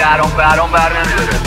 شهرام برام بر نمیداره.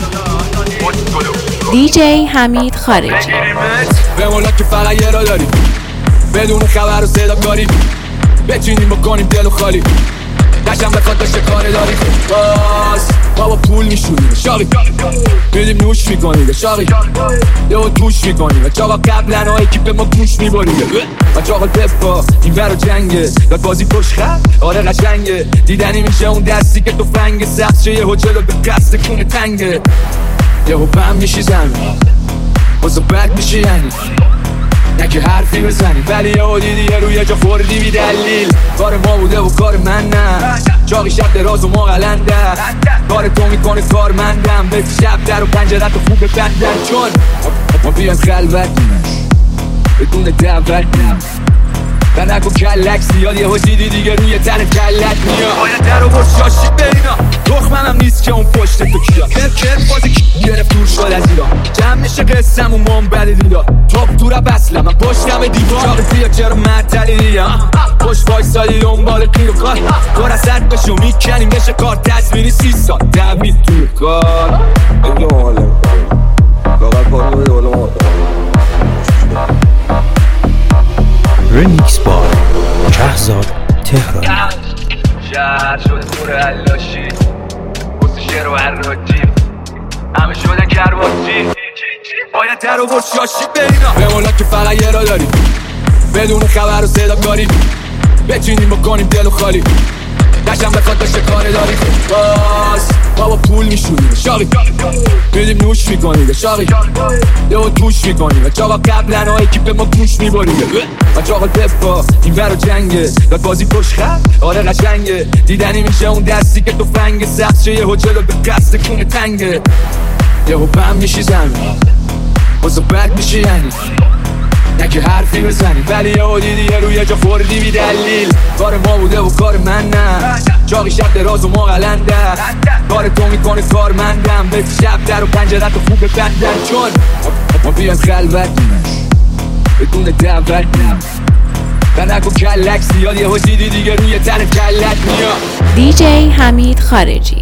دیجی حمید خارجی. بمولا که فقط یه را داریم، بدون خبر و صدا کاری بچینیم بکنیم دلو خالی. دشم بخواد داشته کاره داری باز بابا پول میشونیم شاقی، میدیم نوش میکنیم شاقی، یهو توش میکنیم چاقا قبلن ها اکیپ ما گوش میباریم و چاقا دفا این برا جنگه داد بازی پشت خط آره قشنگه دیدنی میشه اون دستی که تو فنگ سخت شه یهو جلو به قصد کونه تنگه یهو بم میشی زمین بازو بد میشی یعنی نه که حرفی بزنی ولی یهو دیدی یه روی جا خوردی بی دلیل. کار ما بوده و کار من نه، چاقی شب دراز و ما قلنده، کار تو میکنه کار مندم بسی شب در و پنجره تو خوب ببندن چون ما بیان خلوت بدون دعوت و نکن کلک زیاد یهو دیدی دیگه روی تن کلک میاد باید در و برشاشی برینا دخمم هم نیست که اون پشت تو کیا کرد بازی گرفت دور شد از ایران جمع میشه قسم و من بده دیدار توب تو را بسلم من پشتم دیوار چاقی بیا چرا معطلی دیگه پشت وایسادی دنبال قیر و کار کار اصد بشو میکنیم بشه کار تصویری 30 سال دوید توی کار اگه حاله لاغر پارو بده بالا ما رمیکس با شهزاد تهرانی. شهر شده خور علاشی بسه شعر و حراجی همه شدن کرباسی باید در و برشاشی برینا بمولا که فقط یه را داریم بدون خبر و صدا کاری بچینیم بکنیم دلو خالی. دشم بخواد داشته کاره داری باز بابا پول میشونیم شاقی، میدیم نوش میکنیم شاقی، یهو توش میکنیم چاقا قبلن ها اکیپ ما گوش میباریم و چاقا دفا این برا جنگه داد بازی پشت خط آره قشنگه دیدنی میشه اون دستی که تو فنگ سخت شه یهو جلو به قصد کونه تنگه یهو بم میشی زمین بازو بد میشی یعنی نه که حرفی بزنی ولی یهو دیدی یه روی جا خوردی بی دلیل. کار ما بوده و کار من نه، چاقی شب دراز و ما قلنده، کار تو میکنه کار مندم بسی شب در و پنجره تو خوب ببندن چون ما بیان خلوت بدون دعوت و نکن کلک زیاد یهو دیدی دیگه روی تن کلک میاد. دیجی حمید خارجی.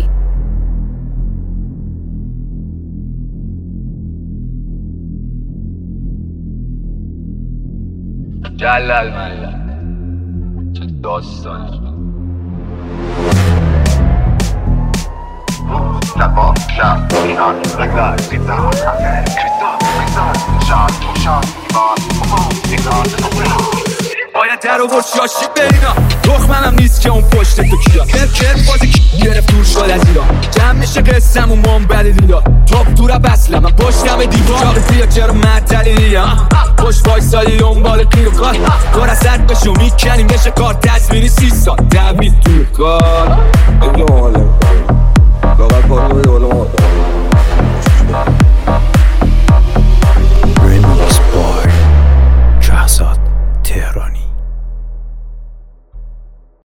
جلال ملل چه داستانی نبا شب ایران رگلای بیزان باید در و برشاشی برینا دخمم هم نیست که اون پشت تو کیا کرد بازی گرفت دور شد از ایران جمع میشه قسم و من بده دیدار توب تو را بسلم من پشتم دیوار چاقی بیا چرا معطلی دیگه پشت وایسادی دنبال قیر و کار اصد بشو میکنیم بشه کار تصویری 30 سال دوید توی کار اگه حاله لاغر پارو بده بالا